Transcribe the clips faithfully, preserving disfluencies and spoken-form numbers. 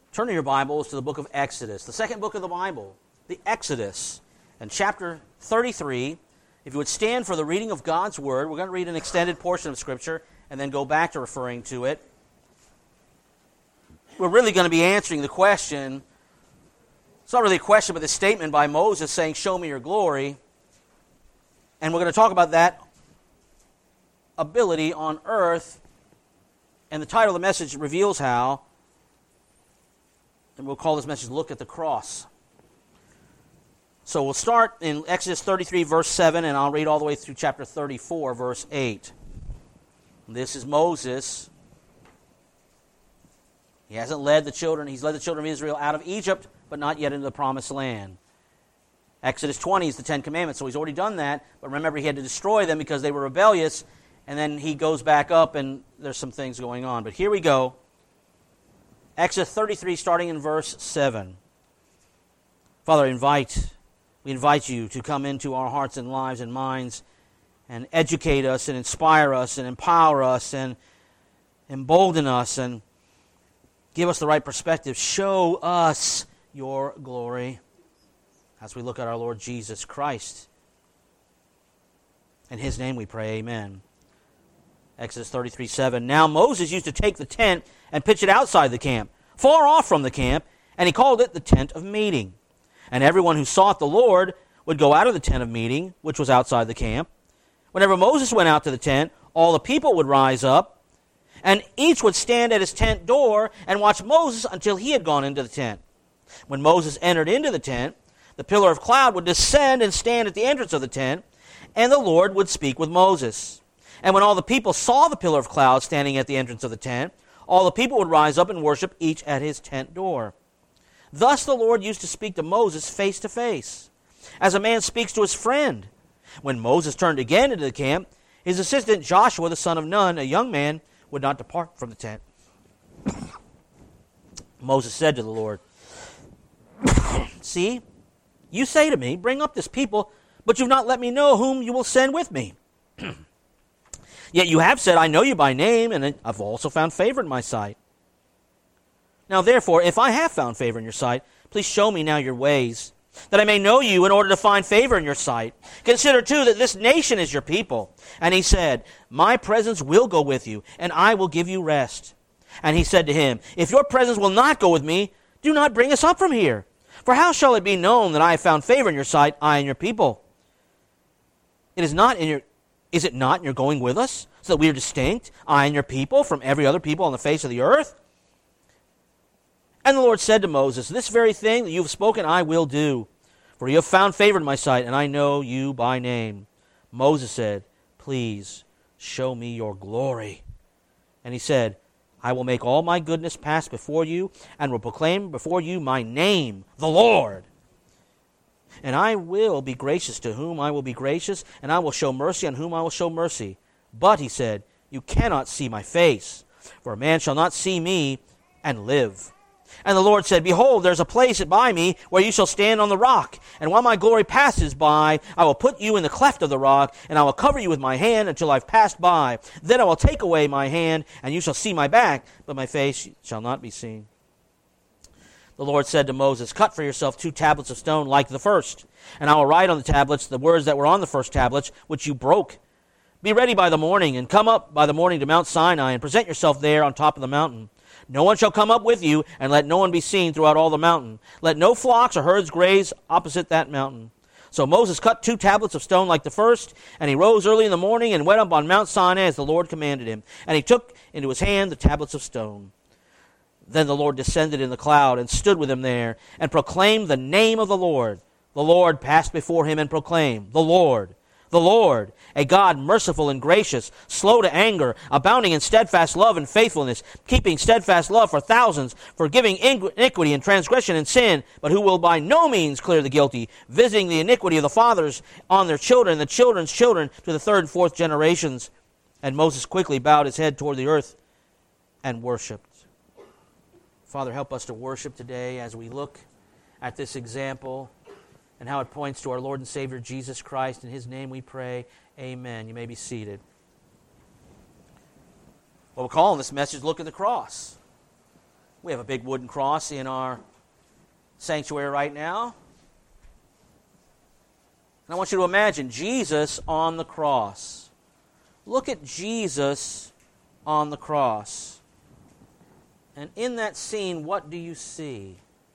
Turn to your Bibles to the book of Exodus, the second book of the Bible, the Exodus, and chapter thirty-three. If you would stand for the reading of God's Word, we're going to read an extended portion of Scripture and then go back to referring to it. We're really going to be answering the question. It's not really a question, but the statement by Moses saying, "Show me your glory." And we're going to talk about that ability on earth. And the title of the message reveals how. And we'll call this message, "Look at the Cross." So we'll start in Exodus thirty-three, verse seven, and I'll read all the way through chapter thirty-four, verse eight. This is Moses. He hasn't led the children, he's led the children of Israel out of Egypt, but not yet into the promised land. Exodus twenty is the Ten Commandments, so he's already done that, but remember he had to destroy them because they were rebellious, and then he goes back up and there's some things going on. But here we go. Exodus thirty-three, starting in verse seven. Father, invite, we invite you to come into our hearts and lives and minds and educate us and inspire us and empower us and embolden us and give us the right perspective. Show us your glory as we look at our Lord Jesus Christ. In his name we pray, amen. Exodus thirty-three, seven. Now Moses used to take the tent and pitch it outside the camp, far off from the camp, and he called it the tent of meeting. And everyone who sought the Lord would go out of the tent of meeting, which was outside the camp. Whenever Moses went out to the tent, all the people would rise up, and each would stand at his tent door and watch Moses until he had gone into the tent. When Moses entered into the tent, the pillar of cloud would descend and stand at the entrance of the tent, and the Lord would speak with Moses. And when all the people saw the pillar of cloud standing at the entrance of the tent, all the people would rise up and worship each at his tent door. Thus the Lord used to speak to Moses face to face, as a man speaks to his friend. When Moses turned again into the camp, his assistant Joshua, the son of Nun, a young man, would not depart from the tent. Moses said to the Lord, "See, you say to me, 'Bring up this people,' but you've not let me know whom you will send with me. Yet you have said, 'I know you by name, and I've also found favor in my sight.' Now therefore, if I have found favor in your sight, please show me now your ways, that I may know you in order to find favor in your sight. Consider too that this nation is your people." And he said, "My presence will go with you, and I will give you rest." And he said to him, "If your presence will not go with me, do not bring us up from here. For how shall it be known that I have found favor in your sight, I and your people? It is not in your Is it not in your going with us, so that we are distinct, I and your people, from every other people on the face of the earth?" And the Lord said to Moses, "This very thing that you have spoken I will do, for you have found favor in my sight, and I know you by name." Moses said, "Please show me your glory." And he said, "I will make all my goodness pass before you, and will proclaim before you my name, the Lord. And I will be gracious to whom I will be gracious, and I will show mercy on whom I will show mercy. But," he said, "you cannot see my face, for a man shall not see me and live." And the Lord said, "Behold, there is a place by me where you shall stand on the rock. And while my glory passes by, I will put you in the cleft of the rock, and I will cover you with my hand until I have passed by. Then I will take away my hand, and you shall see my back, but my face shall not be seen." The Lord said to Moses, "Cut for yourself two tablets of stone like the first, and I will write on the tablets the words that were on the first tablets, which you broke. Be ready by the morning, and come up by the morning to Mount Sinai, and present yourself there on top of the mountain. No one shall come up with you, and let no one be seen throughout all the mountain. Let no flocks or herds graze opposite that mountain." So Moses cut two tablets of stone like the first, and he rose early in the morning and went up on Mount Sinai as the Lord commanded him. And he took into his hand the tablets of stone. Then the Lord descended in the cloud and stood with him there and proclaimed the name of the Lord. The Lord passed before him and proclaimed, "The Lord, the Lord, a God merciful and gracious, slow to anger, abounding in steadfast love and faithfulness, keeping steadfast love for thousands, forgiving iniquity and transgression and sin, but who will by no means clear the guilty, visiting the iniquity of the fathers on their children, and the children's children to the third and fourth generations." And Moses quickly bowed his head toward the earth and worshipped. Father, help us to worship today as we look at this example and how it points to our Lord and Savior Jesus Christ. In his name we pray, amen. You may be seated. Well, we're calling this message, "Look at the Cross." We have a big wooden cross in our sanctuary right now. And I want you to imagine Jesus on the cross. Look at Jesus on the cross. And in that scene, what do you see?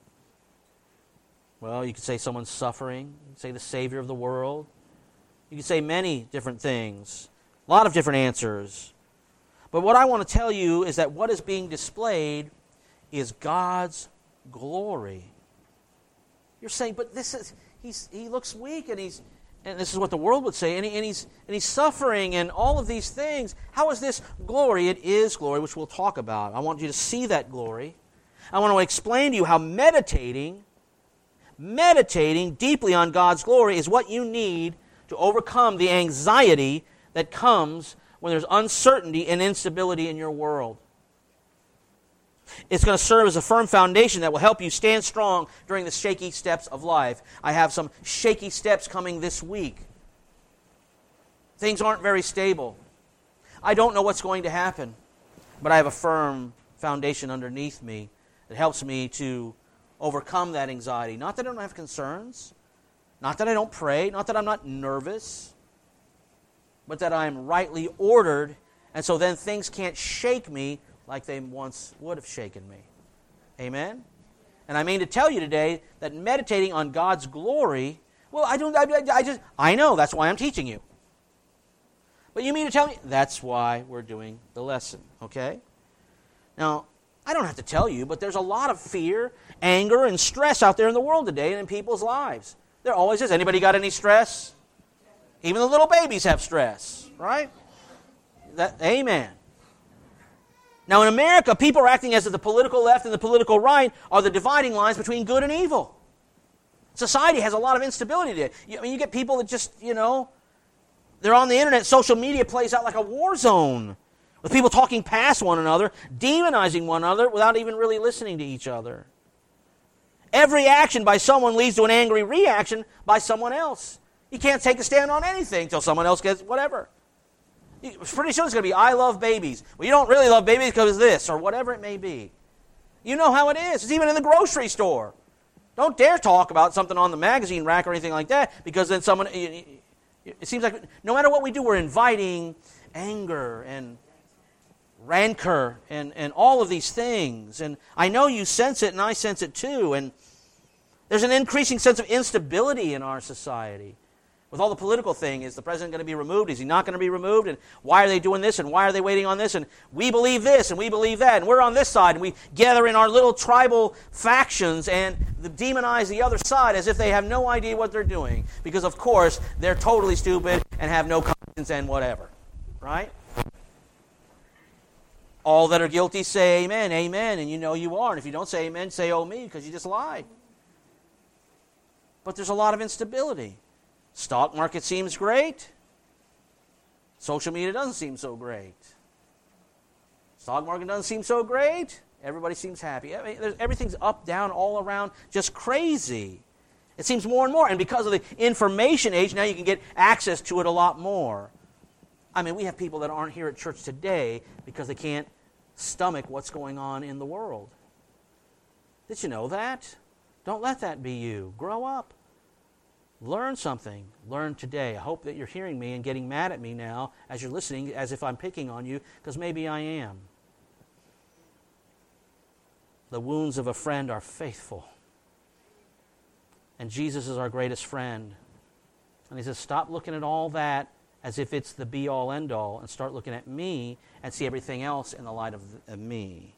Well, you could say someone's suffering. You could say the Savior of the world. You could say many different things. A lot of different answers. But what I want to tell you is that what is being displayed is God's glory. You're saying, but this is he's he looks weak, and he's and this is what the world would say, and, he, and he's and he's suffering and all of these things. How is this glory? It is glory, which we'll talk about. I want you to see that glory. I want to explain to you how meditating, meditating deeply on God's glory is what you need to overcome the anxiety that comes when there's uncertainty and instability in your world. It's going to serve as a firm foundation that will help you stand strong during the shaky steps of life. I have some shaky steps coming this week. Things aren't very stable. I don't know what's going to happen, but I have a firm foundation underneath me that helps me to overcome that anxiety. Not that I don't have concerns, not that I don't pray, not that I'm not nervous, but that I am rightly ordered, and so then things can't shake me like they once would have shaken me. Amen? And I mean to tell you today that meditating on God's glory, well, I don't, I, I just, I know, that's why I'm teaching you. But you mean to tell me, that's why we're doing the lesson, okay? Now, I don't have to tell you, but there's a lot of fear, anger, and stress out there in the world today and in people's lives. There always is. Anybody got any stress? Even the little babies have stress, right? That, amen. Now in America, people are acting as if the political left and the political right are the dividing lines between good and evil. Society has a lot of instability today. I mean, you get people that just, you know, they're on the internet. Social media plays out like a war zone with people talking past one another, demonizing one another without even really listening to each other. Every action by someone leads to an angry reaction by someone else. You can't take a stand on anything until someone else gets whatever. Pretty soon it's going to be, I love babies. Well, you don't really love babies because of this, or whatever it may be. You know how it is. It's even in the grocery store. Don't dare talk about something on the magazine rack or anything like that, because then someone, it seems like no matter what we do, we're inviting anger and rancor and, and all of these things. And I know you sense it, and I sense it too. And there's an increasing sense of instability in our society. With all the political thing, is the president going to be removed? Is he not going to be removed? And why are they doing this? And why are they waiting on this? And we believe this, and we believe that, and we're on this side, and we gather in our little tribal factions and demonize the other side as if they have no idea what they're doing. Because, of course, they're totally stupid and have no conscience and whatever. Right? All that are guilty say amen, amen, and you know you are. And if you don't say amen, say oh me, because you just lied. But there's a lot of instability. Stock market seems great. Social media doesn't seem so great. Stock market doesn't seem so great. Everybody seems happy. I mean, everything's up, down, all around, just crazy. It seems more and more. And because of the information age, now you can get access to it a lot more. I mean, we have people that aren't here at church today because they can't stomach what's going on in the world. Did you know that? Don't let that be you. Grow up. Learn something. Learn today. I hope that you're hearing me and getting mad at me now as you're listening, as if I'm picking on you, because maybe I am. The wounds of a friend are faithful. And Jesus is our greatest friend. And he says, stop looking at all that as if it's the be-all, end-all, and start looking at me and see everything else in the light of, of me.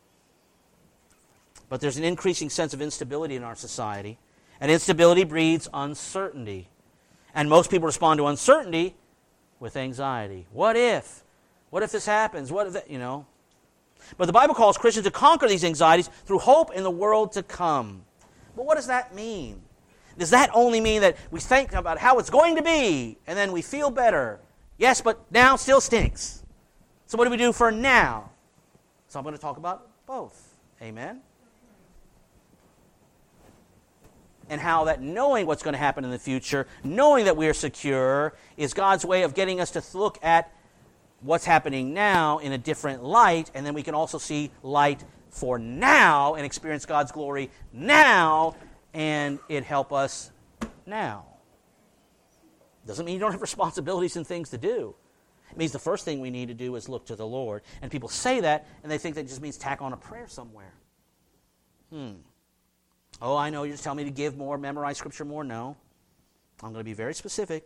But there's an increasing sense of instability in our society. And instability breeds uncertainty. And most people respond to uncertainty with anxiety. What if? What if this happens? What if that, you know? But the Bible calls Christians to conquer these anxieties through hope in the world to come. But what does that mean? Does that only mean that we think about how it's going to be and then we feel better? Yes, but now still stinks. So what do we do for now? So I'm going to talk about both. Amen? And how that knowing what's going to happen in the future, knowing that we are secure, is God's way of getting us to look at what's happening now in a different light, and then we can also see light for now and experience God's glory now, and it help us now. Doesn't mean you don't have responsibilities and things to do. It means the first thing we need to do is look to the Lord. And people say that, and they think that just means tack on a prayer somewhere. Hmm. Oh, I know, you're just telling me to give more, memorize Scripture more. No. I'm going to be very specific.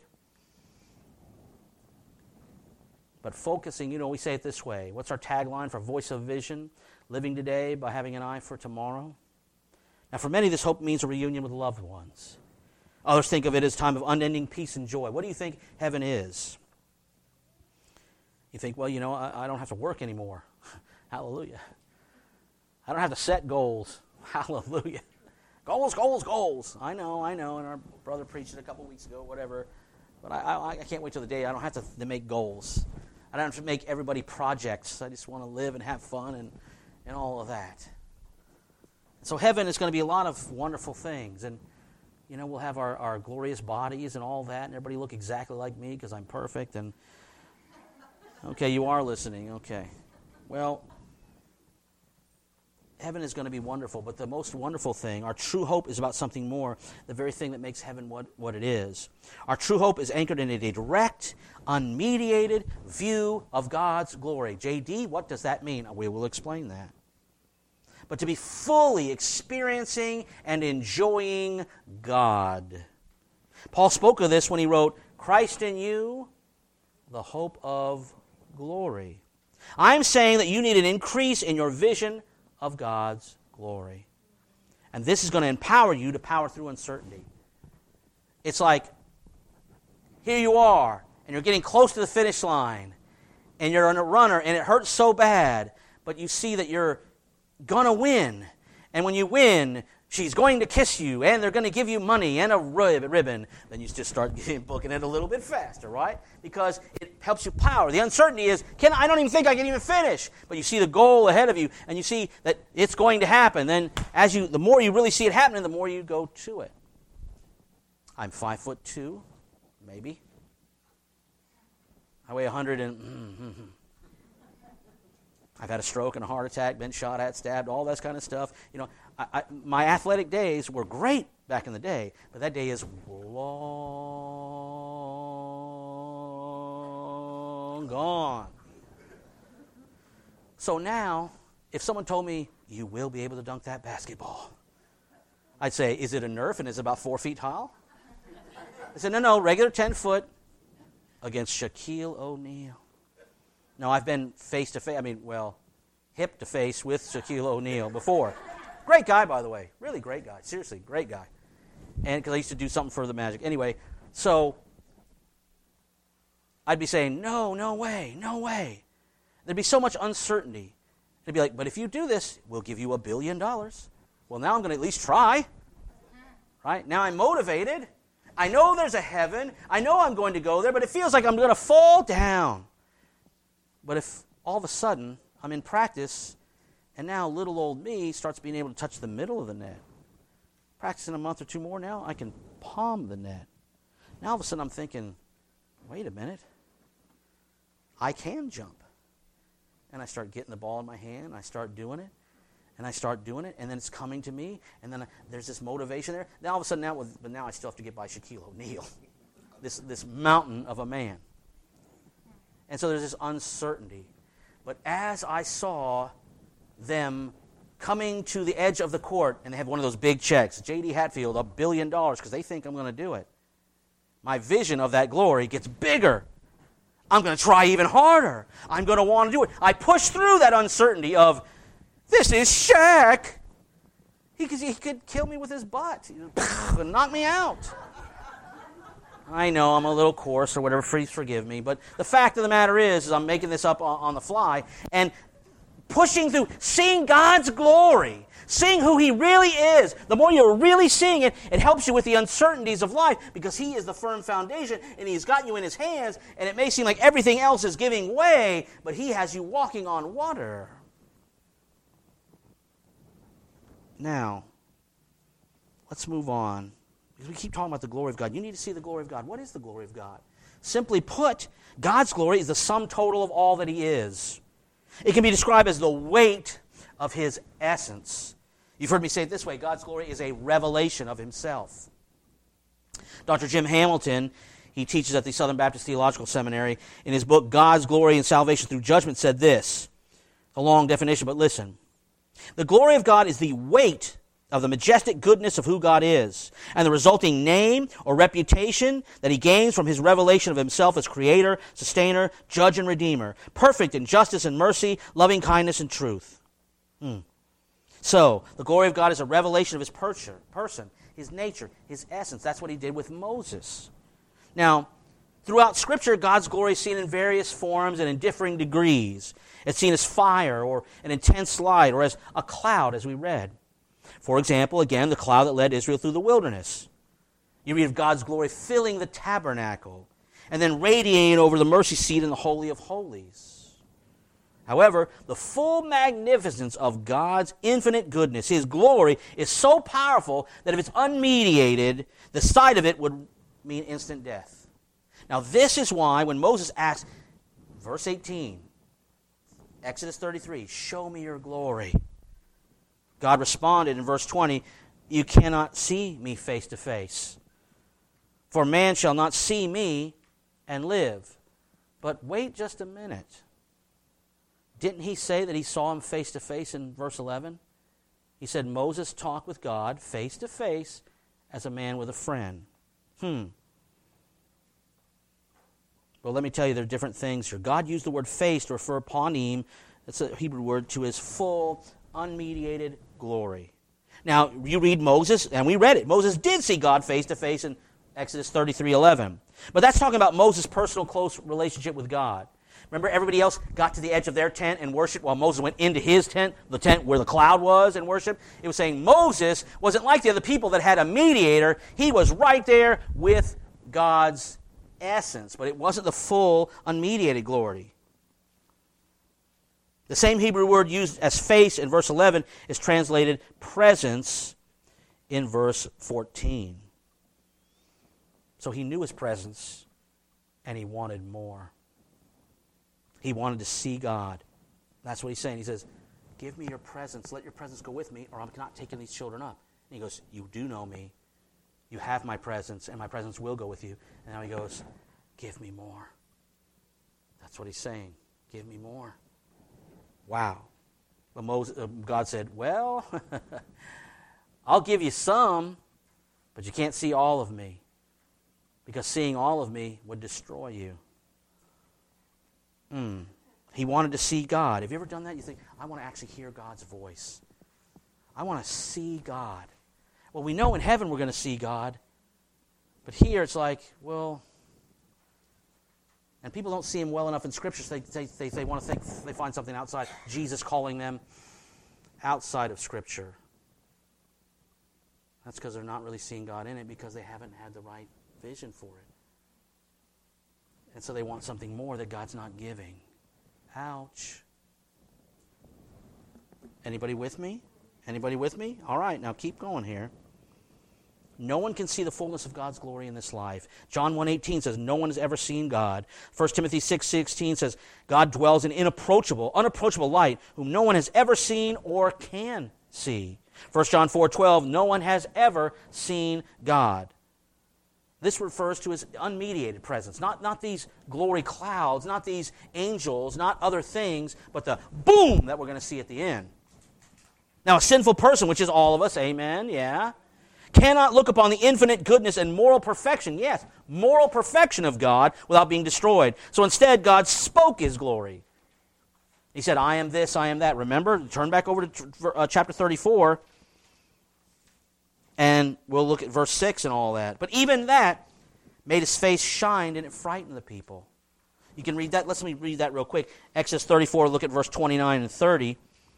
But focusing, you know, we say it this way. What's our tagline for Voice of Vision? Living today by having an eye for tomorrow. Now, for many, this hope means a reunion with loved ones. Others think of it as a time of unending peace and joy. What do you think heaven is? You think, well, you know, I, I don't have to work anymore. Hallelujah. I don't have to set goals. Hallelujah. Goals, goals, goals. I know, I know, and our brother preached it a couple weeks ago, whatever. But I, I, I can't wait till the day I don't have to, to make goals. I don't have to make everybody projects. I just want to live and have fun and, and all of that. So heaven is going to be a lot of wonderful things. And, you know, we'll have our, our glorious bodies and all that, and everybody look exactly like me because I'm perfect. And okay, you are listening. Okay. Well, heaven is going to be wonderful, but the most wonderful thing, our true hope is about something more, the very thing that makes heaven what, what it is. Our true hope is anchored in a direct, unmediated view of God's glory. J D, what does that mean? We will explain that. But to be fully experiencing and enjoying God. Paul spoke of this when he wrote, Christ in you, the hope of glory. I'm saying that you need an increase in your vision of God's glory. And this is going to empower you to power through uncertainty. It's like, here you are, and you're getting close to the finish line, and you're on a runner, and it hurts so bad, but you see that you're going to win. And when you win, she's going to kiss you, and they're going to give you money and a rib- ribbon. Then you just start booking it a little bit faster, right? Because it helps you power. The uncertainty is, can I don't even think I can even finish. But you see the goal ahead of you, and you see that it's going to happen. Then as you, the more you really see it happening, the more you go to it. I'm five foot two, maybe. I weigh a hundred and... Mm-hmm. I've had a stroke and a heart attack, been shot at, stabbed, all that kind of stuff. You know, I, I, my athletic days were great back in the day, but that day is long gone. So now, if someone told me, you will be able to dunk that basketball, I'd say, is it a Nerf and is it about four feet tall? I said, no, no, regular ten foot against Shaquille O'Neal. No, I've been face-to-face, I mean, well, hip-to-face with Shaquille O'Neal before. Great guy, by the way. Really great guy. Seriously, great guy. And because I used to do something for the Magic. Anyway, so I'd be saying, no, no way, no way. There'd be so much uncertainty. It'd be like, but if you do this, we'll give you a billion dollars. Well, now I'm going to at least try. Right? Now I'm motivated. I know there's a heaven. I know I'm going to go there, but it feels like I'm going to fall down. But if all of a sudden I'm in practice and now little old me starts being able to touch the middle of the net, practicing a month or two more now, I can palm the net. Now all of a sudden I'm thinking, wait a minute, I can jump. And I start getting the ball in my hand, I start doing it, and I start doing it, and then it's coming to me, and then I, there's this motivation there. Now all of a sudden, now, with, but now I still have to get by Shaquille O'Neal, this, this mountain of a man. And so there's this uncertainty. But as I saw them coming to the edge of the court, and they have one of those big checks, J D Hatfield, a billion dollars, because they think I'm going to do it, my vision of that glory gets bigger. I'm going to try even harder. I'm going to want to do it. I push through that uncertainty of, this is Shaq. He could, he could kill me with his butt and knock me out. I know I'm a little coarse or whatever, please forgive me, but the fact of the matter is, is I'm making this up on, on the fly and pushing through, seeing God's glory, seeing who He really is. The more you're really seeing it, it helps you with the uncertainties of life because He is the firm foundation and He's got you in His hands, and it may seem like everything else is giving way, but He has you walking on water. Now, let's move on. Because we keep talking about the glory of God. You need to see the glory of God. What is the glory of God? Simply put, God's glory is the sum total of all that He is. It can be described as the weight of his essence. You've heard me say it this way: God's glory is a revelation of himself. Doctor Jim Hamilton, he teaches at the Southern Baptist Theological Seminary, in his book, God's Glory and Salvation Through Judgment, said this, a long definition, but listen. The glory of God is the weight of the majestic goodness of who God is, and the resulting name or reputation that he gains from his revelation of himself as creator, sustainer, judge, and redeemer, perfect in justice and mercy, loving kindness and truth. Hmm. So, the glory of God is a revelation of his person, his nature, his essence. That's what he did with Moses. Now, throughout Scripture, God's glory is seen in various forms and in differing degrees. It's seen as fire or an intense light or as a cloud, as we read. For example, again, the cloud that led Israel through the wilderness. You read of God's glory filling the tabernacle and then radiating over the mercy seat in the Holy of Holies. However, the full magnificence of God's infinite goodness, his glory, is so powerful that if it's unmediated, the sight of it would mean instant death. Now, this is why when Moses asked, verse eighteen, Exodus thirty-three, show me your glory, God responded in verse twenty, you cannot see me face to face, for man shall not see me and live. But wait just a minute. Didn't he say that he saw him face to face in verse eleven? He said Moses talked with God face to face as a man with a friend. Hmm. Well, let me tell you, there are different things here. God used the word face to refer panim, that's a Hebrew word, to his full, unmediated glory. Now, you read Moses, and we read it. Moses did see God face to face in Exodus thirty-three eleven. But that's talking about Moses' personal close relationship with God. Remember, everybody else got to the edge of their tent and worshiped while Moses went into his tent, the tent where the cloud was, and worshiped. It was saying Moses wasn't like the other people that had a mediator. He was right there with God's essence, but it wasn't the full, unmediated glory. The same Hebrew word used as face in verse eleven is translated presence in verse fourteen. So he knew his presence, and he wanted more. He wanted to see God. That's what he's saying. He says, give me your presence. Let your presence go with me, or I'm not taking these children up. And he goes, you do know me. You have my presence, and my presence will go with you. And now he goes, give me more. That's what he's saying. Give me more. Wow. But Moses, uh, God said, well, I'll give you some, but you can't see all of me, because seeing all of me would destroy you. Hmm. He wanted to see God. Have you ever done that? You think, I want to actually hear God's voice. I want to see God. Well, we know in heaven we're going to see God. But here it's like, well, and people don't see him well enough in Scripture, so they, they, they want to think they find something outside. Jesus calling them outside of Scripture. That's because they're not really seeing God in it, because they haven't had the right vision for it. And so they want something more that God's not giving. Ouch. Anybody with me? Anybody with me? All right, now keep going here. No one can see the fullness of God's glory in this life. John one eighteen says, no one has ever seen God. First Timothy six sixteen says, God dwells in inapproachable, unapproachable light, whom no one has ever seen or can see. First John four twelve, no one has ever seen God. This refers to his unmediated presence, not, not these glory clouds, not these angels, not other things, but the boom that we're going to see at the end. Now, a sinful person, which is all of us, amen, yeah, cannot look upon the infinite goodness and moral perfection, yes, moral perfection of God without being destroyed. So instead, God spoke his glory. He said, I am this, I am that. Remember, turn back over to uh, chapter thirty-four. And we'll look at verse six and all that. But even that made his face shine, and it frightened the people. You can read that. Let's let me read that real quick. Exodus thirty-four, look at verse twenty-nine and thirty.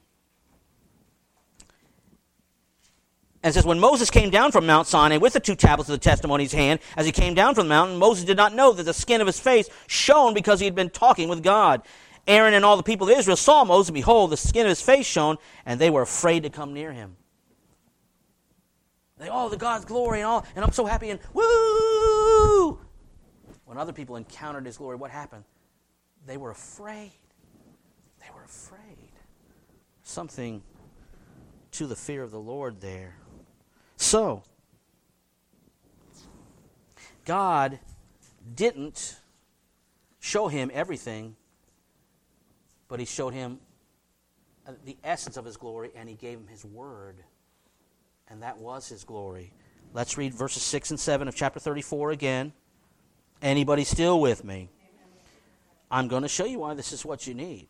And it says, when Moses came down from Mount Sinai with the two tablets of the testimony in his hand, as he came down from the mountain, Moses did not know that the skin of his face shone, because he had been talking with God. Aaron and all the people of Israel saw Moses, and behold, the skin of his face shone, and they were afraid to come near him. They, oh, the God's glory and all, and I'm so happy, and woo! When other people encountered his glory, what happened? They were afraid. They were afraid. Something to the fear of the Lord there. So, God didn't show him everything, but he showed him the essence of his glory, and he gave him his word. And that was his glory. Let's read verses six and seven of chapter thirty-four again. Anybody still with me? I'm going to show you why this is what you need.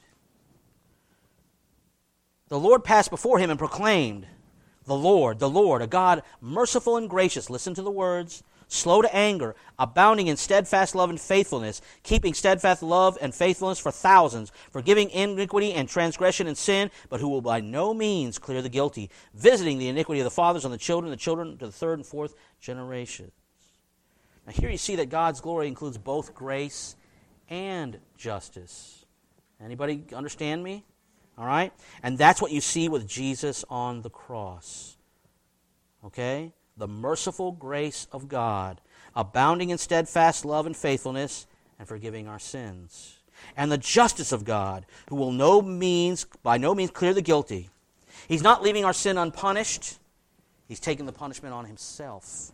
The Lord passed before him and proclaimed, the Lord, the Lord, a God merciful and gracious. Listen to the words. Slow to anger, abounding in steadfast love and faithfulness, keeping steadfast love and faithfulness for thousands, forgiving iniquity and transgression and sin, but who will by no means clear the guilty, visiting the iniquity of the fathers on the children, the children to the third and fourth generations. Now here you see that God's glory includes both grace and justice. Anybody understand me? All right? And that's what you see with Jesus on the cross. Okay? The merciful grace of God, abounding in steadfast love and faithfulness, and forgiving our sins. And the justice of God, who will no means, by no means clear the guilty. He's not leaving our sin unpunished. He's taking the punishment on himself.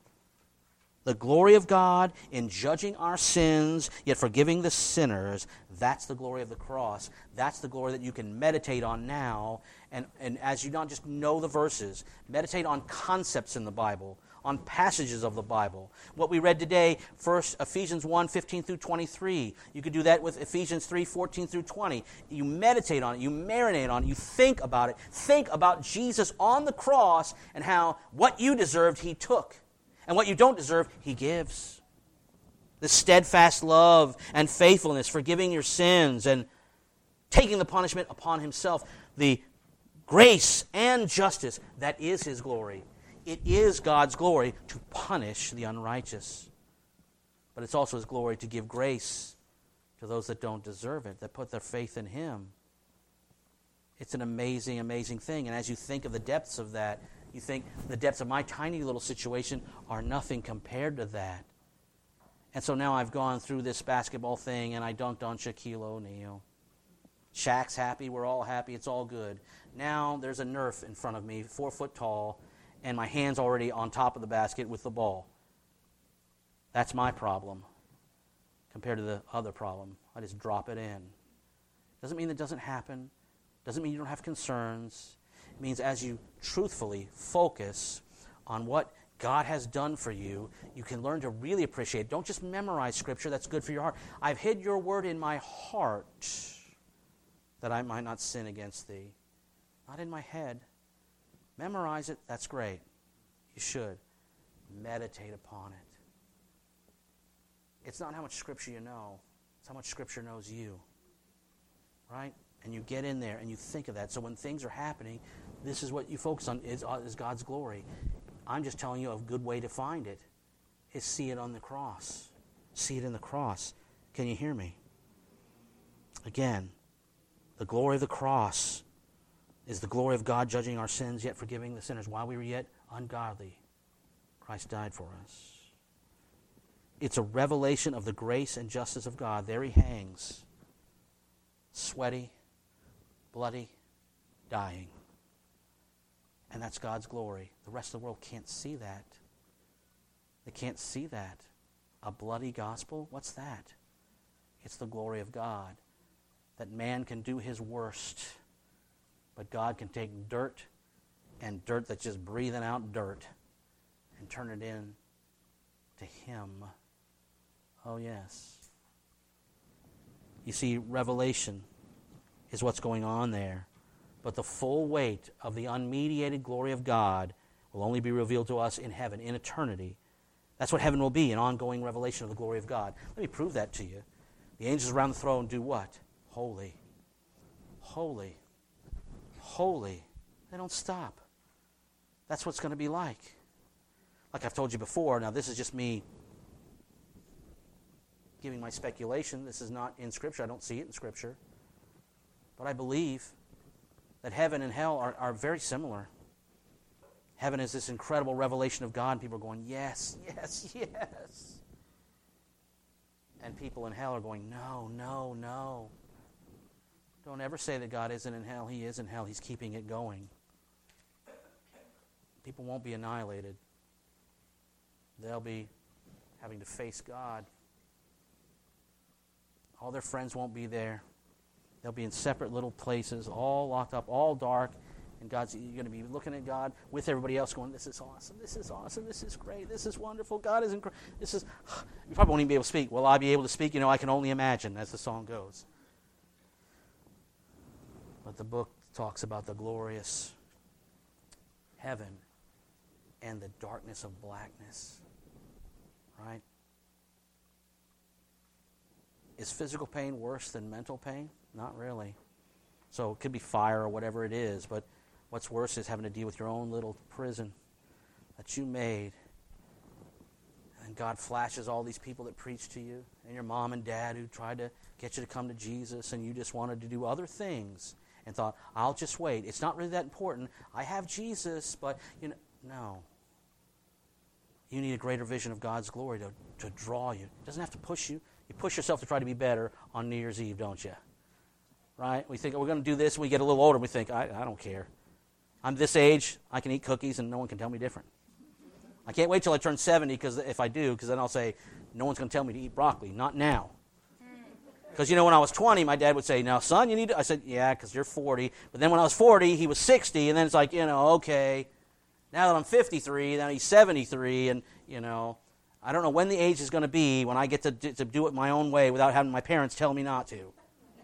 The glory of God in judging our sins, yet forgiving the sinners, that's the glory of the cross. That's the glory that you can meditate on now. And, and as you not just know the verses, meditate on concepts in the Bible, on passages of the Bible. What we read today, first Ephesians one, fifteen through twenty-three. You could do that with Ephesians three, fourteen through twenty. You meditate on it, you marinate on it, you think about it. Think about Jesus on the cross and how what you deserved he took. And what you don't deserve, he gives. The steadfast love and faithfulness, forgiving your sins and taking the punishment upon himself. The grace and justice, that is his glory. It is God's glory to punish the unrighteous. But it's also his glory to give grace to those that don't deserve it, that put their faith in him. It's an amazing, amazing thing. And as you think of the depths of that, you think the depths of my tiny little situation are nothing compared to that. And so now I've gone through this basketball thing and I dunked on Shaquille O'Neal. Shaq's happy, we're all happy, it's all good. Now there's a Nerf in front of me, four foot tall, and my hand's already on top of the basket with the ball. That's my problem compared to the other problem. I just drop it in. Doesn't mean it doesn't happen. Doesn't mean you don't have concerns. It means as you truthfully focus on what God has done for you, you can learn to really appreciate it. Don't just memorize Scripture. That's good for your heart. I've hid your word in my heart that I might not sin against thee. Not in my head. Memorize it. That's great. You should. Meditate upon it. It's not how much Scripture you know. It's how much Scripture knows you. Right? And you get in there and you think of that. So when things are happening, this is what you focus on, is, is God's glory. I'm just telling you a good way to find it is see it on the cross. See it in the cross. Can you hear me? Again, the glory of the cross is the glory of God judging our sins, yet forgiving the sinners. While we were yet ungodly, Christ died for us. It's a revelation of the grace and justice of God. There he hangs, sweaty, bloody, dying. And that's God's glory. The rest of the world can't see that. They can't see that. A bloody gospel? What's that? It's the glory of God. That man can do his worst, but God can take dirt and dirt that's just breathing out dirt and turn it in to him. Oh, yes. You see, revelation is what's going on there. But the full weight of the unmediated glory of God will only be revealed to us in heaven, in eternity. That's what heaven will be, an ongoing revelation of the glory of God. Let me prove that to you. The angels around the throne do what? Holy. Holy. Holy. They don't stop. That's what it's going to be like. Like I've told you before, now this is just me giving my speculation. This is not in Scripture. I don't see it in Scripture. But I believe that heaven and hell are, are very similar. Heaven is this incredible revelation of God, and people are going, yes, yes, yes. And people in hell are going, no, no, no. Don't ever say that God isn't in hell. He is in hell. He's keeping it going. people won't be annihilated. They'll be having to face God. All their friends won't be there. They'll be in separate little places, all locked up, all dark. And God's, you're going to be looking at God with everybody else going, this is awesome, this is awesome, this is great, this is wonderful, God is incredible. This is, you probably won't even be able to speak. Will I be able to speak? You know, I can only imagine, as the song goes. But the book talks about the glorious heaven and the darkness of blackness. Right? Is physical pain worse than mental pain? Not really. So it could be fire or whatever it is, but what's worse is having to deal with your own little prison that you made. And God flashes all these people that preach to you, and your mom and dad who tried to get you to come to Jesus, and you just wanted to do other things and thought, I'll just wait. It's not really that important. I have Jesus, but, you know, no. You need a greater vision of God's glory to, to draw you. It doesn't have to push you. You push yourself to try to be better on New Year's Eve, don't you? Right? We think, oh, we're going to do this. We get a little older. We think, I, I don't care. I'm this age. I can eat cookies, and no one can tell me different. I can't wait till I turn seventy, because if I do, because then I'll say, no one's going to tell me to eat broccoli. Not now. Because, you know, when I was twenty, my dad would say, now, son, you need to... I said, yeah, because you're forty. But then when I was forty, he was sixty, and then it's like, you know, okay. Now that I'm fifty-three, now he's seventy-three, and, you know, I don't know when the age is going to be when I get to, to do it my own way without having my parents tell me not to.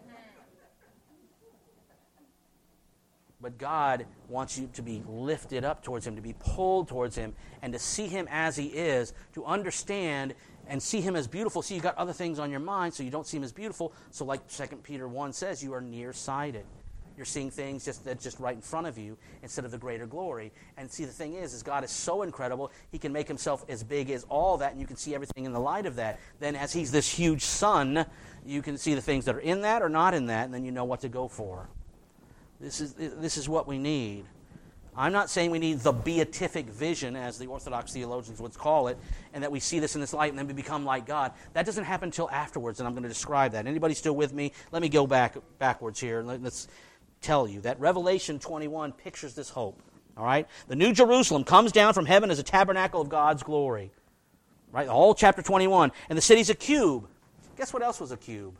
But God wants you to be lifted up towards Him, to be pulled towards Him, and to see Him as He is, to understand and see Him as beautiful. See, you've got other things on your mind, so you don't see Him as beautiful. So like Second Peter one says, you are nearsighted. You're seeing things just that's just right in front of you instead of the greater glory. And see, the thing is, is God is so incredible, He can make Himself as big as all that, and you can see everything in the light of that. Then as He's this huge sun, you can see the things that are in that or not in that, and then you know what to go for. This is this is what we need. I'm not saying we need the beatific vision, as the Orthodox theologians would call it, and that we see this in this light and then we become like God. That doesn't happen until afterwards, and I'm going to describe that. Anybody still with me? Let me go back backwards here. Let's tell you that Revelation twenty-one pictures this hope. All right? The New Jerusalem comes down from heaven as a tabernacle of God's glory. Right? The whole chapter twenty-one. And the city's a cube. Guess what else was a cube?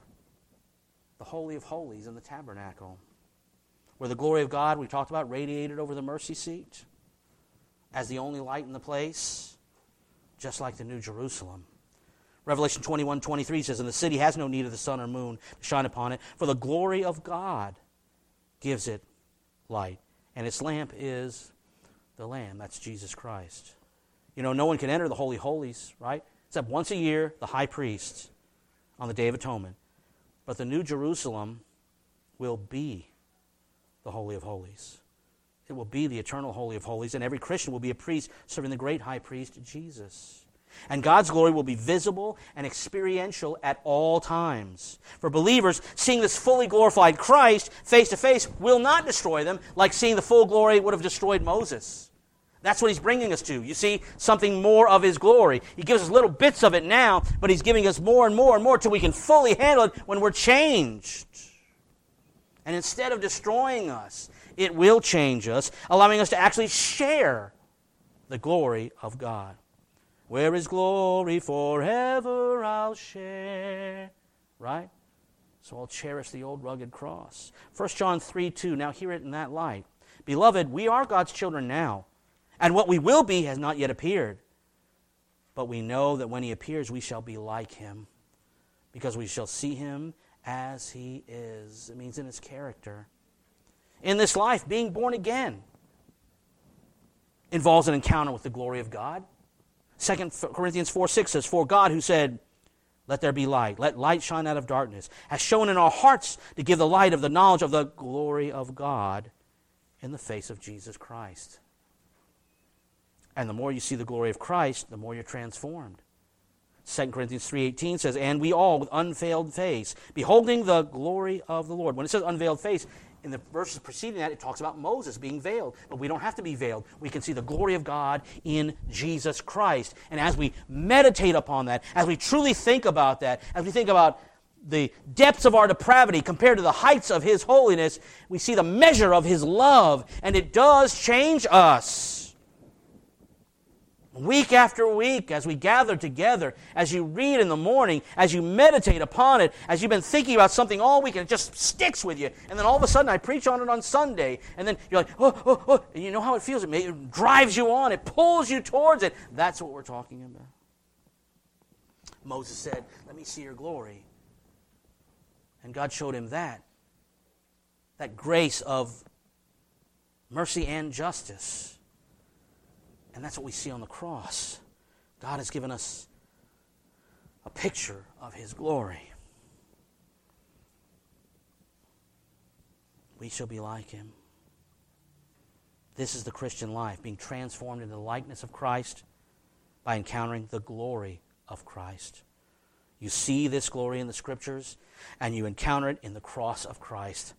The Holy of Holies in the tabernacle, where the glory of God, we talked about, radiated over the mercy seat as the only light in the place, just like the New Jerusalem. Revelation twenty-one twenty-three says, and the city has no need of the sun or moon to shine upon it, for the glory of God gives it light. And its lamp is the Lamb. That's Jesus Christ. You know, no one can enter the Holy Holies, right? Except once a year, the high priest on the Day of Atonement. But the New Jerusalem will be the Holy of Holies. It will be the eternal Holy of Holies, and every Christian will be a priest serving the great high priest, Jesus. And God's glory will be visible and experiential at all times. For believers, seeing this fully glorified Christ face to face will not destroy them like seeing the full glory would have destroyed Moses. That's what He's bringing us to. You see, something more of His glory. He gives us little bits of it now, but He's giving us more and more and more till we can fully handle it when we're changed. And instead of destroying us, it will change us, allowing us to actually share the glory of God. Where is glory forever I'll share. Right? So I'll cherish the old rugged cross. First John three two, now hear it in that light. Beloved, we are God's children now, and what we will be has not yet appeared. But we know that when He appears, we shall be like Him, because we shall see Him as He is. It means in His character. In this life, being born again involves an encounter with the glory of God. Second Corinthians four six says, for God who said, let there be light, let light shine out of darkness, has shown in our hearts to give the light of the knowledge of the glory of God in the face of Jesus Christ. And the more you see the glory of Christ, the more you're transformed. Second Corinthians three eighteen says, and we all with unveiled face, beholding the glory of the Lord. When it says unveiled face, in the verses preceding that, it talks about Moses being veiled. But we don't have to be veiled. We can see the glory of God in Jesus Christ. And as we meditate upon that, as we truly think about that, as we think about the depths of our depravity compared to the heights of His holiness, we see the measure of His love. And it does change us. Week after week, as we gather together, as you read in the morning, as you meditate upon it, as you've been thinking about something all week and it just sticks with you, and then all of a sudden I preach on it on Sunday, and then you're like, oh, oh, oh, and you know how it feels. It, may, it drives you on. It pulls you towards it. That's what we're talking about. Moses said, let me see your glory. And God showed him that. That grace of mercy and justice. And that's what we see on the cross. God has given us a picture of His glory. We shall be like Him. This is the Christian life, being transformed into the likeness of Christ by encountering the glory of Christ. You see this glory in the Scriptures, and you encounter it in the cross of Christ.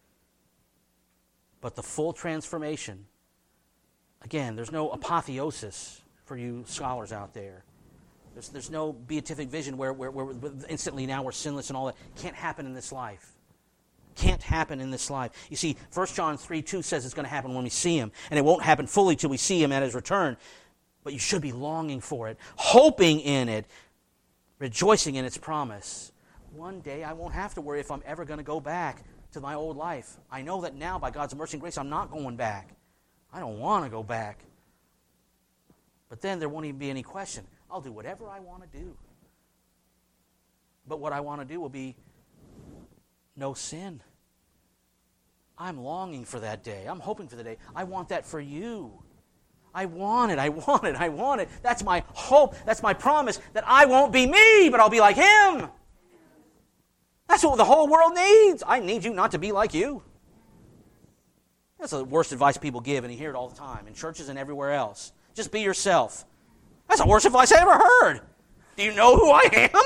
But the full transformation, again, there's no apotheosis for you scholars out there. There's, there's no beatific vision where, where, where instantly now we're sinless and all that. Can't happen in this life. Can't happen in this life. You see, First John three two says it's going to happen when we see Him, and it won't happen fully till we see Him at His return. But you should be longing for it, hoping in it, rejoicing in its promise. One day I won't have to worry if I'm ever going to go back to my old life. I know that now by God's mercy and grace I'm not going back. I don't want to go back. But then there won't even be any question. I'll do whatever I want to do. But what I want to do will be no sin. I'm longing for that day. I'm hoping for the day. I want that for you. I want it. I want it. I want it. That's my hope. That's my promise that I won't be me, but I'll be like Him. That's what the whole world needs. I need you not to be like you. That's the worst advice people give, and you hear it all the time in churches and everywhere else. Just be yourself. That's the worst advice I ever heard. Do you know who I am?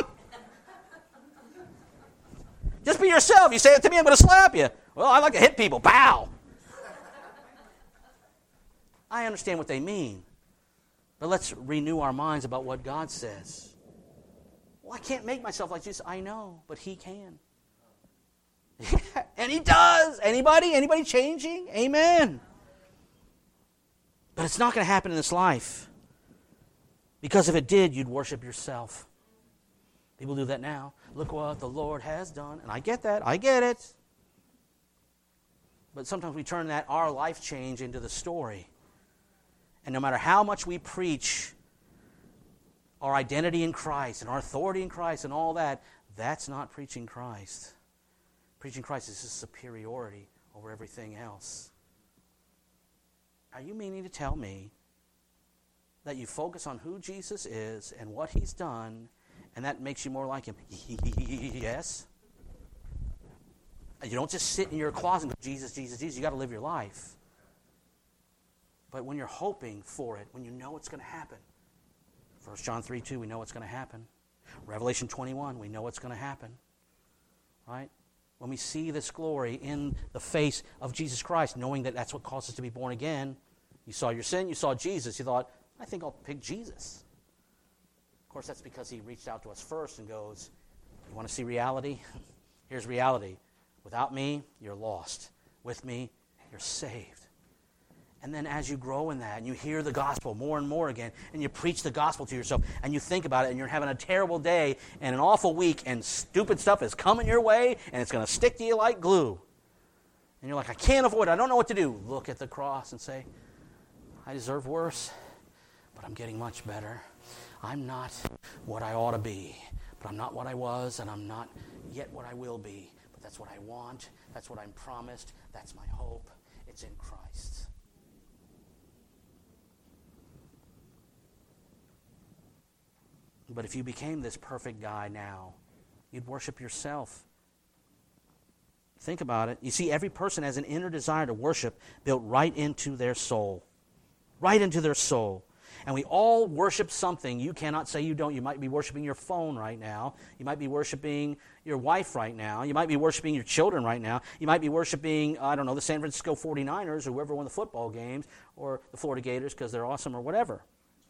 Just be yourself. You say it to me, I'm going to slap you. Well, I like to hit people. Pow! I understand what they mean. But let's renew our minds about what God says. Well, I can't make myself like Jesus. I know, but He can. And He does. Anybody? Anybody changing? Amen. But it's not going to happen in this life. Because if it did, you'd worship yourself. People do that now. Look what the Lord has done. And I get that. I get it. But sometimes we turn that, our life change, into the story. And no matter how much we preach our identity in Christ and our authority in Christ and all that, that's not preaching Christ. Preaching Christ is His superiority over everything else. Are you meaning to tell me that you focus on who Jesus is and what He's done, and that makes you more like Him? Yes. You don't just sit in your closet and go, Jesus, Jesus, Jesus. You got to live your life. But when you're hoping for it, when you know it's going to happen, First John three two, we know it's going to happen. Revelation twenty-one, we know it's going to happen. Right? When we see this glory in the face of Jesus Christ, knowing that that's what caused us to be born again, you saw your sin, you saw Jesus, you thought, I think I'll pick Jesus. Of course, that's because He reached out to us first and goes, you want to see reality? Here's reality. Without me, you're lost. With me, you're saved. And then as you grow in that, and you hear the gospel more and more again, and you preach the gospel to yourself, and you think about it, and you're having a terrible day, and an awful week, and stupid stuff is coming your way, and it's going to stick to you like glue. And you're like, I can't avoid it. I don't know what to do. Look at the cross and say, I deserve worse, but I'm getting much better. I'm not what I ought to be, but I'm not what I was, and I'm not yet what I will be. But that's what I want. That's what I'm promised. That's my hope. It's in Christ. But if you became this perfect guy now, you'd worship yourself. Think about it. You see, every person has an inner desire to worship built right into their soul. Right into their soul. And we all worship something. You cannot say you don't. You might be worshiping your phone right now. You might be worshiping your wife right now. You might be worshiping your children right now. You might be worshiping, I don't know, the San Francisco forty-niners or whoever won the football games, or the Florida Gators because they're awesome, or whatever.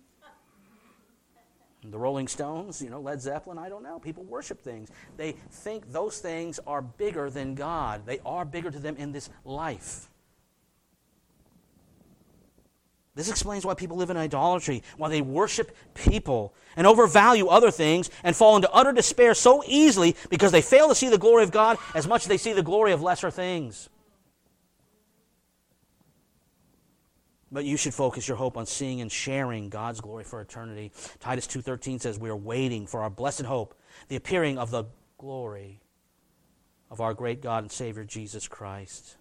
The Rolling Stones, you know, Led Zeppelin, I don't know. People worship things. They think those things are bigger than God. They are bigger to them in this life. This explains why people live in idolatry, why they worship people and overvalue other things and fall into utter despair so easily because they fail to see the glory of God as much as they see the glory of lesser things. But you should focus your hope on seeing and sharing God's glory for eternity. Titus two thirteen says we are waiting for our blessed hope, the appearing of the glory of our great God and Savior Jesus Christ.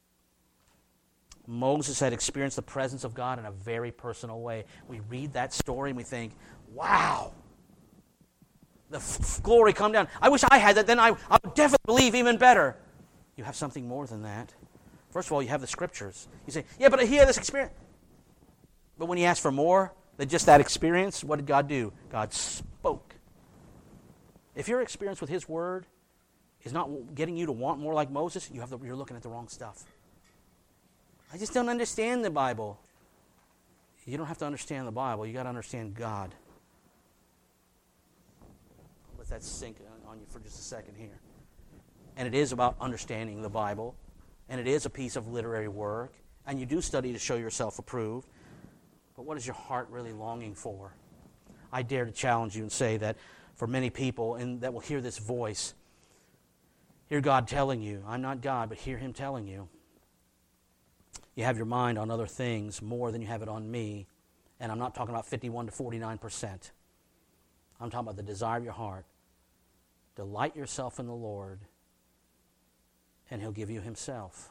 Moses had experienced the presence of God in a very personal way. We read that story and we think, wow, the f- glory come down. I wish I had that, then I, I would definitely believe even better. You have something more than that. First of all, you have the Scriptures. You say, yeah, but he had this experience. But when he asked for more than just that experience, what did God do? God spoke. If your experience with His Word is not getting you to want more like Moses, you have the, you're looking at the wrong stuff. I just don't understand the Bible. You don't have to understand the Bible. You got to understand God. Let that sink on you for just a second here. And it is about understanding the Bible. And it is a piece of literary work. And you do study to show yourself approved. But what is your heart really longing for? I dare to challenge you and say that for many people and that will hear this voice, hear God telling you, I'm not God, but hear Him telling you. You have your mind on other things more than you have it on me. And I'm not talking about fifty-one to forty-nine percent. I'm talking about the desire of your heart. Delight yourself in the Lord, and He'll give you Himself.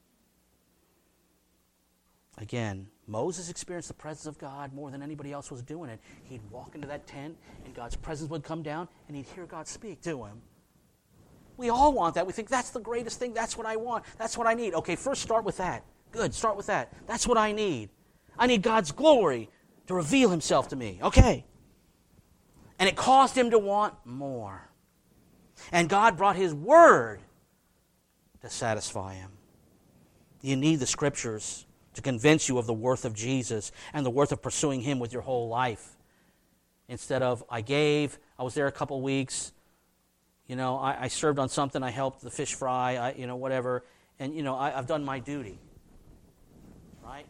Again, Moses experienced the presence of God more than anybody else was doing it. He'd walk into that tent, and God's presence would come down, and he'd hear God speak to him. We all want that. We think, that's the greatest thing. That's what I want. That's what I need. Okay, first start with that. Good, start with that. That's what I need. I need God's glory to reveal Himself to me. Okay. And it caused him to want more. And God brought His Word to satisfy him. You need the Scriptures to convince you of the worth of Jesus and the worth of pursuing Him with your whole life. Instead of, I gave, I was there a couple weeks, you know, I, I served on something, I helped the fish fry, I, you know, whatever, and, you know, I, I've done my duty. Right?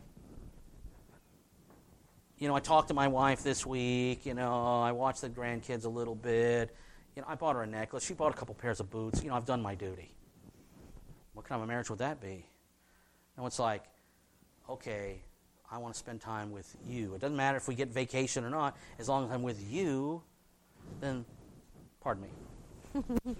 You know, I talked to my wife this week, you know, I watched the grandkids a little bit, you know, I bought her a necklace, she bought a couple pairs of boots, you know, I've done my duty. What kind of a marriage would that be? No, it's like, okay, I want to spend time with you. It doesn't matter if we get vacation or not. As long as I'm with you, then, pardon me.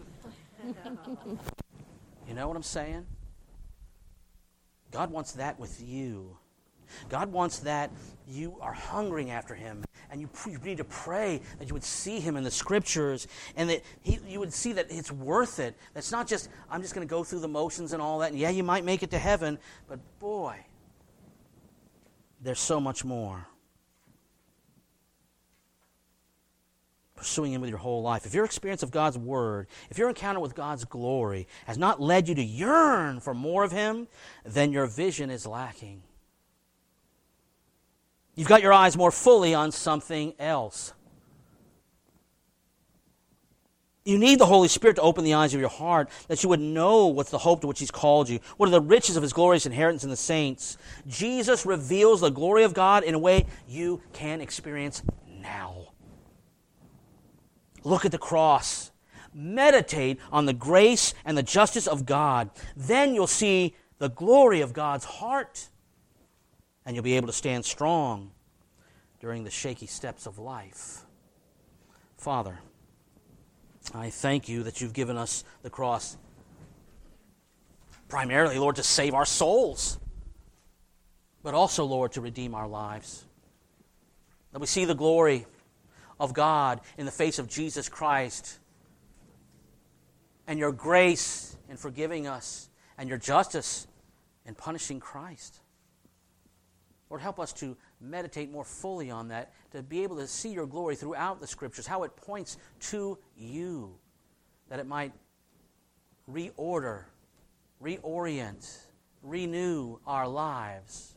You know what I'm saying? God wants that with you. God wants that you are hungering after Him, and you, you need to pray that you would see Him in the Scriptures, and that he, you would see that it's worth it. That's not just, I'm just going to go through the motions and all that, and yeah, you might make it to heaven, but boy, there's so much more. Pursuing Him with your whole life. If your experience of God's Word, if your encounter with God's glory has not led you to yearn for more of Him, then your vision is lacking. You've got your eyes more fully on something else. You need the Holy Spirit to open the eyes of your heart, that you would know what's the hope to which He's called you. What are the riches of His glorious inheritance in the saints? Jesus reveals the glory of God in a way you can experience now. Look at the cross. Meditate on the grace and the justice of God. Then you'll see the glory of God's heart. And you'll be able to stand strong during the shaky steps of life. Father, I thank You that You've given us the cross primarily, Lord, to save our souls, but also, Lord, to redeem our lives. That we see the glory of God in the face of Jesus Christ, and Your grace in forgiving us, and Your justice in punishing Christ. Lord, help us to meditate more fully on that, to be able to see Your glory throughout the Scriptures, how it points to You, that it might reorder, reorient, renew our lives.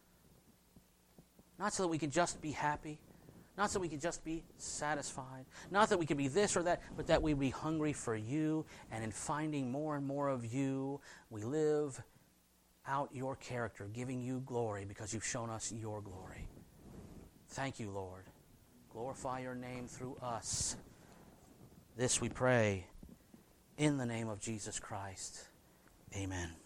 Not so that we can just be happy, not so we can just be satisfied, not that we can be this or that, but that we be hungry for You, and in finding more and more of You, we live out your character, giving you glory because you've shown us your glory. Thank you, Lord. Glorify your name through us. This we pray in the name of Jesus Christ. Amen.